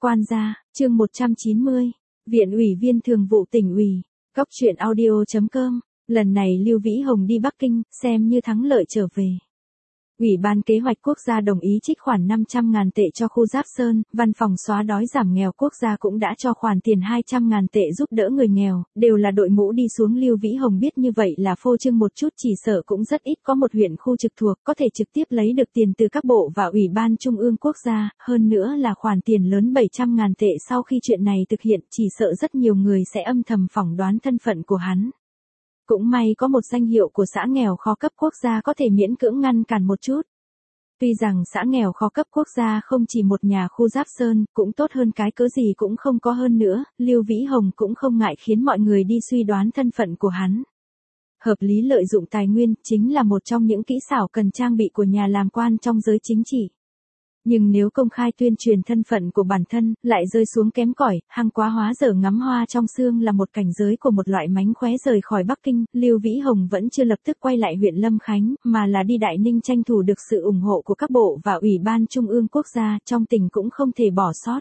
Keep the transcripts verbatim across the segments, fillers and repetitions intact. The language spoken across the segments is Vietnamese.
Quan gia, chương một trăm chín mươi. Viện ủy viên thường vụ tỉnh ủy. Cóc truyện audio chấm com. Lần này Lưu Vĩ Hồng đi Bắc Kinh, xem như thắng lợi trở về. Ủy ban Kế hoạch Quốc gia đồng ý trích khoản năm trăm ngàn tệ cho khu Giáp Sơn, Văn phòng xóa đói giảm nghèo quốc gia cũng đã cho khoản tiền hai trăm ngàn tệ giúp đỡ người nghèo, đều là đội ngũ đi xuống. Lưu Vĩ Hồng biết như vậy là phô trương một chút, chỉ sợ cũng rất ít có một huyện khu trực thuộc có thể trực tiếp lấy được tiền từ các bộ và Ủy ban Trung ương Quốc gia, hơn nữa là khoản tiền lớn bảy trăm ngàn tệ. Sau khi chuyện này thực hiện, chỉ sợ rất nhiều người sẽ âm thầm phỏng đoán thân phận của hắn. Cũng may có một danh hiệu của xã nghèo khó cấp quốc gia có thể miễn cưỡng ngăn cản một chút. Tuy rằng xã nghèo khó cấp quốc gia không chỉ một nhà khu Giáp Sơn, cũng tốt hơn cái cớ gì cũng không có hơn nữa, Lưu Vĩ Hồng cũng không ngại khiến mọi người đi suy đoán thân phận của hắn. Hợp lý lợi dụng tài nguyên chính là một trong những kỹ xảo cần trang bị của nhà làm quan trong giới chính trị. Nhưng nếu công khai tuyên truyền thân phận của bản thân, lại rơi xuống kém cỏi, hăng quá hóa dở ngắm hoa trong xương là một cảnh giới của một loại mánh khóe rời khỏi Bắc Kinh. Lưu Vĩ Hồng vẫn chưa lập tức quay lại huyện Lâm Khánh, mà là đi Đại Ninh tranh thủ được sự ủng hộ của các bộ và Ủy ban Trung ương Quốc gia, trong tỉnh cũng không thể bỏ sót.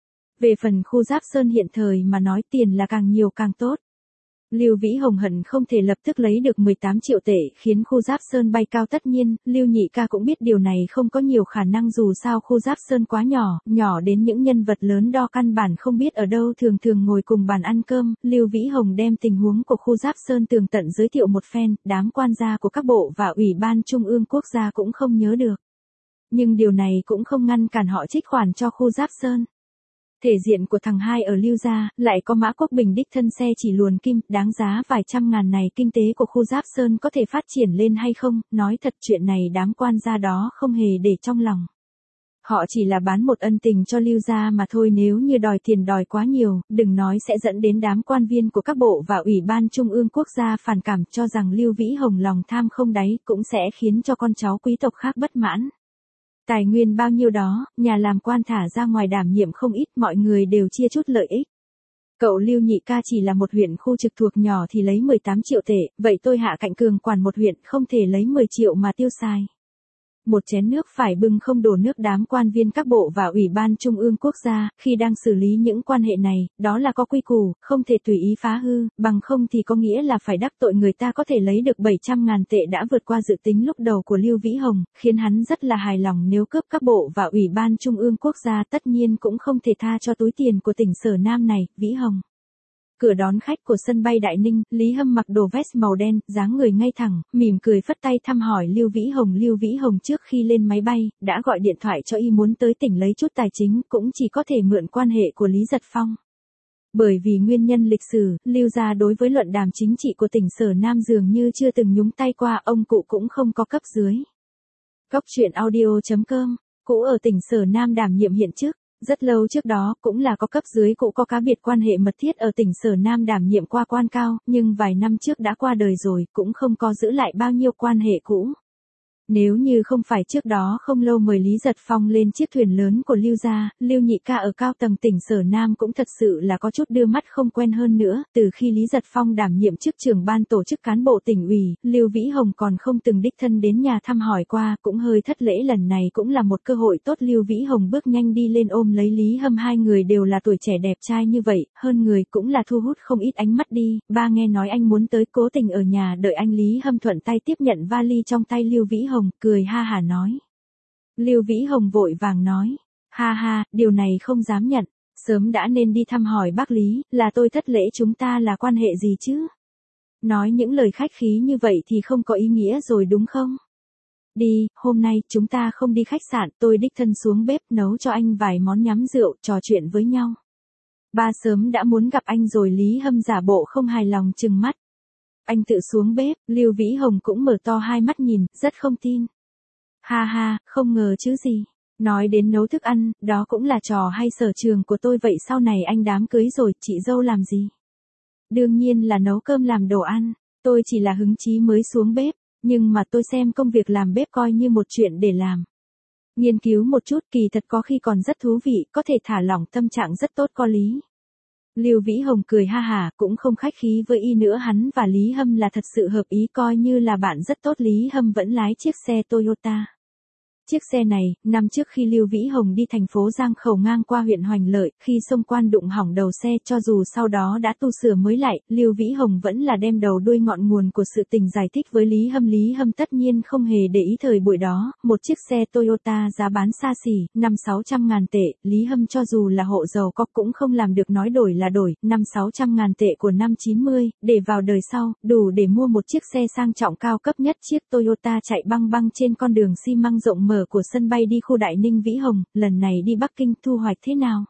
Về phần khu Giáp Sơn hiện thời mà nói, tiền là càng nhiều càng tốt. Lưu Vĩ Hồng hận không thể lập tức lấy được mười tám triệu tệ khiến khu Giáp Sơn bay cao. Tất nhiên, Lưu Nhị Ca cũng biết điều này không có nhiều khả năng, dù sao khu Giáp Sơn quá nhỏ, nhỏ đến những nhân vật lớn đo căn bản không biết ở đâu thường thường ngồi cùng bàn ăn cơm. Lưu Vĩ Hồng đem tình huống của khu Giáp Sơn tường tận giới thiệu một phen, đám quan gia của các bộ và Ủy ban Trung ương Quốc gia cũng không nhớ được. Nhưng điều này cũng không ngăn cản họ trích khoản cho khu Giáp Sơn. Thể diện của thằng hai ở Lưu gia, lại có Mã Quốc Bình đích thân xe chỉ luồn kim, đáng giá vài trăm ngàn này, kinh tế của khu Giáp Sơn có thể phát triển lên hay không, nói thật chuyện này đám quan gia đó không hề để trong lòng. Họ chỉ là bán một ân tình cho Lưu gia mà thôi, nếu như đòi tiền đòi quá nhiều, đừng nói sẽ dẫn đến đám quan viên của các bộ và Ủy ban Trung ương Quốc gia phản cảm, cho rằng Lưu Vĩ Hồng lòng tham không đáy, cũng sẽ khiến cho con cháu quý tộc khác bất mãn. Tài nguyên bao nhiêu đó, nhà làm quan thả ra ngoài đảm nhiệm không ít, mọi người đều chia chút lợi ích. Cậu Lưu Nhị Ca chỉ là một huyện khu trực thuộc nhỏ thì lấy mười tám triệu tệ, vậy tôi Hạ Cạnh Cường quản một huyện không thể lấy mười triệu mà tiêu xài. Một chén nước phải bưng không đổ nước. Đám quan viên các bộ và Ủy ban Trung ương Quốc gia, khi đang xử lý những quan hệ này, đó là có quy củ, không thể tùy ý phá hư, bằng không thì có nghĩa là phải đắc tội người ta. Có thể lấy được bảy trăm ngàn tệ đã vượt qua dự tính lúc đầu của Lưu Vĩ Hồng, khiến hắn rất là hài lòng. Nếu cướp các bộ và Ủy ban Trung ương Quốc gia, tất nhiên cũng không thể tha cho túi tiền của tỉnh Sở Nam này. Vĩ Hồng. Cửa đón khách của sân bay Đại Ninh, Lý Hâm mặc đồ vest màu đen, dáng người ngay thẳng, mỉm cười phất tay thăm hỏi Lưu Vĩ Hồng. Lưu Vĩ Hồng trước khi lên máy bay, đã gọi điện thoại cho y muốn tới tỉnh lấy chút tài chính, cũng chỉ có thể mượn quan hệ của Lý Giật Phong. Bởi vì nguyên nhân lịch sử, Lưu gia đối với luận đàm chính trị của tỉnh Sở Nam dường như chưa từng nhúng tay qua, ông cụ cũng không có cấp dưới. Cóc truyện audio chấm com, cụ ở tỉnh Sở Nam đảm nhiệm hiện chức. Rất lâu trước đó, cũng là có cấp dưới cũ có cá biệt quan hệ mật thiết ở tỉnh Sở Nam đảm nhiệm qua quan cao, nhưng vài năm trước đã qua đời rồi, cũng không có giữ lại bao nhiêu quan hệ cũ. Nếu như không phải trước đó không lâu mời Lý Giật Phong lên chiếc thuyền lớn của Lưu gia, Lưu Nhị Ca ở cao tầng tỉnh Sở Nam cũng thật sự là có chút đưa mắt không quen. Hơn nữa, từ khi Lý Giật Phong đảm nhiệm chức trưởng ban tổ chức cán bộ tỉnh ủy, Lưu Vĩ Hồng còn không từng đích thân đến nhà thăm hỏi qua, cũng hơi thất lễ. Lần này cũng là một cơ hội tốt. Lưu Vĩ Hồng bước nhanh đi lên ôm lấy Lý Hâm, hai người đều là tuổi trẻ đẹp trai như vậy, hơn người cũng là thu hút không ít ánh mắt đi. Ba nghe nói anh muốn tới, cố tình ở nhà đợi anh. Lý Hâm thuận tay tiếp nhận vali trong tay Lưu Vĩ Hồng, cười ha hả nói. Lưu Vĩ Hồng vội vàng nói, ha ha, điều này không dám nhận, sớm đã nên đi thăm hỏi bác Lý, là tôi thất lễ, chúng ta là quan hệ gì chứ? Nói những lời khách khí như vậy thì không có ý nghĩa rồi đúng không? Đi, hôm nay chúng ta không đi khách sạn, tôi đích thân xuống bếp nấu cho anh vài món nhắm rượu, trò chuyện với nhau. Ba sớm đã muốn gặp anh rồi. Lý Hâm giả bộ không hài lòng trừng mắt. Anh tự xuống bếp, Lưu Vĩ Hồng cũng mở to hai mắt nhìn, rất không tin. Ha ha, không ngờ chứ gì. Nói đến nấu thức ăn, đó cũng là trò hay sở trường của tôi. Vậy sau này anh đám cưới rồi, chị dâu làm gì? Đương nhiên là nấu cơm làm đồ ăn. Tôi chỉ là hứng chí mới xuống bếp, nhưng mà tôi xem công việc làm bếp coi như một chuyện để làm. Nghiên cứu một chút, kỳ thật có khi còn rất thú vị, có thể thả lỏng tâm trạng, rất tốt, có lý. Lưu Vĩ Hồng cười ha hả, cũng không khách khí với y nữa. Hắn và Lý Hâm là thật sự hợp ý, coi như là bạn rất tốt. Lý Hâm vẫn lái chiếc xe Toyota Chiếc xe này, năm trước khi Lưu Vĩ Hồng đi thành phố Giang Khẩu ngang qua huyện Hoành Lợi, khi xông quan đụng hỏng đầu xe cho dù sau đó đã tu sửa mới lại, Lưu Vĩ Hồng vẫn là đem đầu đuôi ngọn nguồn của sự tình giải thích với Lý Hâm. Lý Hâm tất nhiên không hề để ý thời buổi đó, một chiếc xe Toyota giá bán xa xỉ, năm sáu trăm ngàn tệ, Lý Hâm cho dù là hộ giàu có cũng không làm được nói đổi là đổi, năm sáu trăm ngàn tệ của năm chín mươi, để vào đời sau, đủ để mua một chiếc xe sang trọng cao cấp nhất. Chiếc Toyota chạy băng băng trên con đường xi măng rộng mở của sân bay đi khu Đại Ninh. Vĩ Hồng, lần này đi Bắc Kinh thu hoạch thế nào?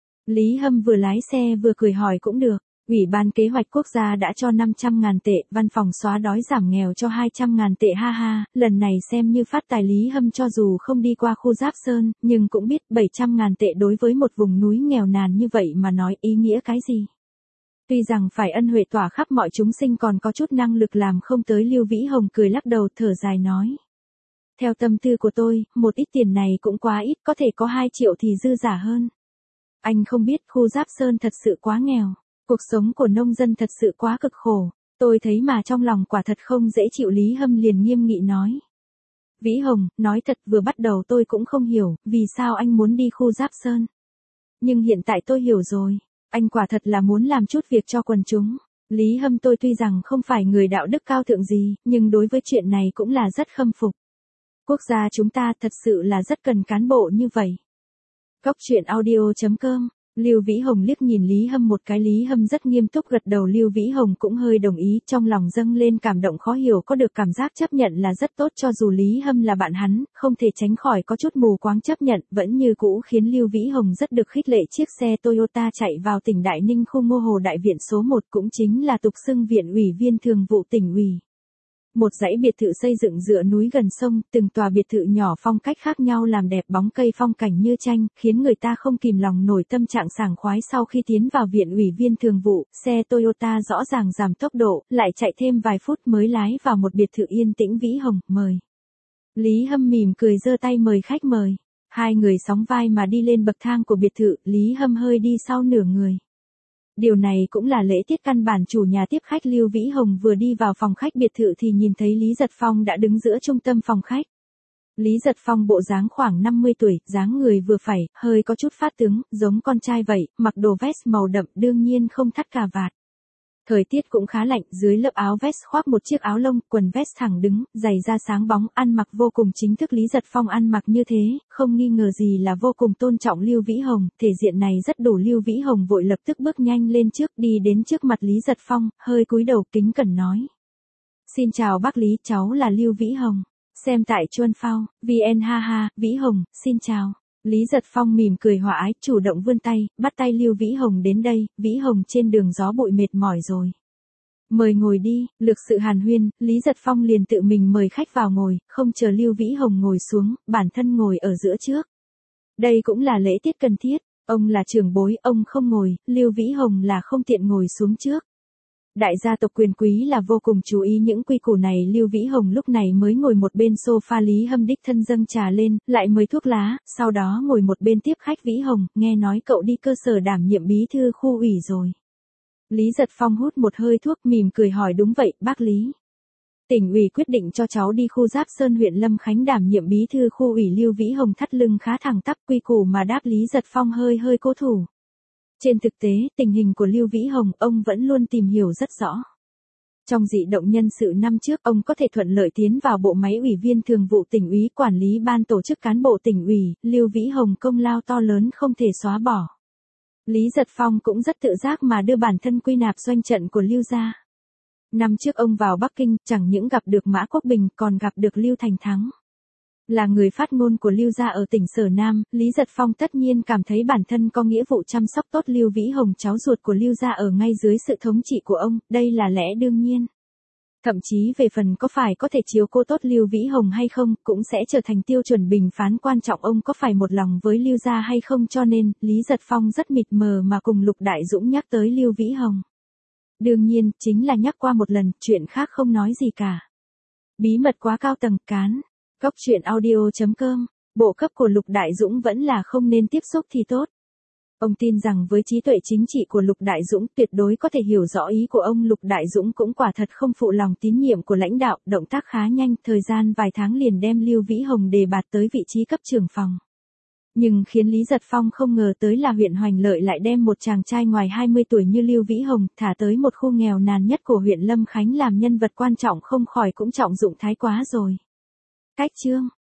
Lý Hâm vừa lái xe vừa cười hỏi. Cũng được, Ủy ban Kế hoạch Quốc gia đã cho năm trăm ngàn tệ, văn phòng xóa đói giảm nghèo cho hai trăm ngàn tệ, ha ha, lần này xem như phát tài. Lý Hâm cho dù không đi qua khu Giáp Sơn, nhưng cũng biết bảy trăm ngàn tệ đối với một vùng núi nghèo nàn như vậy mà nói ý nghĩa cái gì. Tuy rằng phải ân huệ tỏa khắp mọi chúng sinh còn có chút năng lực làm không tới. Lưu Vĩ Hồng cười lắc đầu thở dài nói. Theo tâm tư của tôi, một ít tiền này cũng quá ít, có thể có hai triệu thì dư giả hơn. Anh không biết khu Giáp Sơn thật sự quá nghèo, cuộc sống của nông dân thật sự quá cực khổ, tôi thấy mà trong lòng quả thật không dễ chịu. Lý Hâm liền nghiêm nghị nói. Vĩ Hồng, nói thật vừa bắt đầu tôi cũng không hiểu, vì sao anh muốn đi khu Giáp Sơn. Nhưng hiện tại tôi hiểu rồi, anh quả thật là muốn làm chút việc cho quần chúng. Lý Hâm, tôi tuy rằng không phải người đạo đức cao thượng gì, nhưng đối với chuyện này cũng là rất khâm phục. Quốc gia chúng ta thật sự là rất cần cán bộ như vậy. Góc truyện audio chấm com. Lưu Vĩ Hồng liếc nhìn Lý Hâm một cái. Lý Hâm rất nghiêm túc gật đầu. Lưu Vĩ Hồng cũng hơi đồng ý, trong lòng dâng lên cảm động khó hiểu, có được cảm giác chấp nhận là rất tốt. Cho dù Lý Hâm là bạn hắn, không thể tránh khỏi có chút mù quáng chấp nhận, vẫn như cũ khiến Lưu Vĩ Hồng rất được khích lệ. Chiếc xe Toyota chạy vào tỉnh Đại Ninh, khu Ngô Hồ Đại Viện số một, cũng chính là tục xưng Viện ủy viên thường vụ tỉnh ủy. Một dãy biệt thự xây dựng dựa núi gần sông, từng tòa biệt thự nhỏ phong cách khác nhau làm đẹp, bóng cây phong cảnh như tranh, khiến người ta không kìm lòng nổi tâm trạng sảng khoái. Sau khi tiến vào viện ủy viên thường vụ, xe Toyota rõ ràng giảm tốc độ, lại chạy thêm vài phút mới lái vào một biệt thự yên tĩnh. Vĩ Hồng, mời. Lý Hâm mỉm cười giơ tay mời khách mời. Hai người sóng vai mà đi lên bậc thang của biệt thự, Lý Hâm hơi đi sau nửa người. Điều này cũng là lễ tiết căn bản chủ nhà tiếp khách. Lưu Vĩ Hồng vừa đi vào phòng khách biệt thự thì nhìn thấy Lý Giật Phong đã đứng giữa trung tâm phòng khách. Lý Giật Phong bộ dáng khoảng năm mươi tuổi, dáng người vừa phải, hơi có chút phát tướng, giống con trai vậy, mặc đồ vest màu đậm, đương nhiên không thắt cà vạt. Thời tiết cũng khá lạnh, dưới lớp áo vest khoác một chiếc áo lông, quần vest thẳng đứng, giày da sáng bóng, ăn mặc vô cùng chính thức. Lý Giật Phong ăn mặc như thế, không nghi ngờ gì là vô cùng tôn trọng Lưu Vĩ Hồng, thể diện này rất đủ. Lưu Vĩ Hồng vội lập tức bước nhanh lên trước, đi đến trước mặt Lý Giật Phong, hơi cúi đầu kính cẩn nói. Xin chào bác Lý, cháu là Lưu Vĩ Hồng, xem tại Chuan Phao, vê en, ha ha. Vĩ Hồng, xin chào. Lý Giật Phong mỉm cười hòa ái, chủ động vươn tay, bắt tay Lưu Vĩ Hồng đến đây. Vĩ Hồng, trên đường gió bụi mệt mỏi rồi, mời ngồi đi. Lược sự hàn huyên, Lý Giật Phong liền tự mình mời khách vào ngồi, không chờ Lưu Vĩ Hồng ngồi xuống, bản thân ngồi ở giữa trước. Đây cũng là lễ tiết cần thiết, ông là trưởng bối, ông không ngồi, Lưu Vĩ Hồng là không tiện ngồi xuống trước. Đại gia tộc quyền quý là vô cùng chú ý những quy củ này. Lưu Vĩ Hồng lúc này mới ngồi một bên sofa. Lý Hâm đích thân dâng trà lên, lại mời thuốc lá, sau đó ngồi một bên tiếp khách. Vĩ Hồng, nghe nói cậu đi cơ sở đảm nhiệm bí thư khu ủy rồi. Lý Giật Phong hút một hơi thuốc, mỉm cười hỏi. Đúng vậy, bác Lý. Tỉnh ủy quyết định cho cháu đi khu Giáp Sơn huyện Lâm Khánh đảm nhiệm bí thư khu ủy. Lưu Vĩ Hồng thắt lưng khá thẳng tắp, quy củ mà đáp. Lý Giật Phong hơi hơi cố thủ. Trên thực tế, tình hình của Lưu Vĩ Hồng, ông vẫn luôn tìm hiểu rất rõ. Trong dị động nhân sự năm trước, ông có thể thuận lợi tiến vào bộ máy ủy viên thường vụ tỉnh ủy, quản lý ban tổ chức cán bộ tỉnh ủy. Lưu Vĩ Hồng công lao to lớn không thể xóa bỏ. Lý Giật Phong cũng rất tự giác mà đưa bản thân quy nạp doanh trận của Lưu gia. Năm trước ông vào Bắc Kinh, chẳng những gặp được Mã Quốc Bình còn gặp được Lưu Thành Thắng. Là người phát ngôn của Lưu gia ở tỉnh Sở Nam, Lý Giật Phong tất nhiên cảm thấy bản thân có nghĩa vụ chăm sóc tốt Lưu Vĩ Hồng, cháu ruột của Lưu gia ở ngay dưới sự thống trị của ông, đây là lẽ đương nhiên. Thậm chí về phần có phải có thể chiếu cố tốt Lưu Vĩ Hồng hay không, cũng sẽ trở thành tiêu chuẩn bình phán quan trọng ông có phải một lòng với Lưu gia hay không. Cho nên, Lý Giật Phong rất mịt mờ mà cùng Lục Đại Dũng nhắc tới Lưu Vĩ Hồng. Đương nhiên, chính là nhắc qua một lần, chuyện khác không nói gì cả. Bí mật quá cao tầng, cán. Góc truyện audio chấm com. Bộ cấp của Lục Đại Dũng vẫn là không nên tiếp xúc thì tốt. Ông tin rằng với trí tuệ chính trị của Lục Đại Dũng tuyệt đối có thể hiểu rõ ý của ông. Lục Đại Dũng cũng quả thật không phụ lòng tín nhiệm của lãnh đạo, động tác khá nhanh, thời gian vài tháng liền đem Lưu Vĩ Hồng đề bạt tới vị trí cấp trưởng phòng. Nhưng khiến Lý Giật Phong không ngờ tới là huyện Hoành Lợi lại đem một chàng trai ngoài hai mươi tuổi như Lưu Vĩ Hồng thả tới một khu nghèo nàn nhất của huyện Lâm Khánh làm nhân vật quan trọng, không khỏi cũng trọng dụng thái quá rồi. Cách chương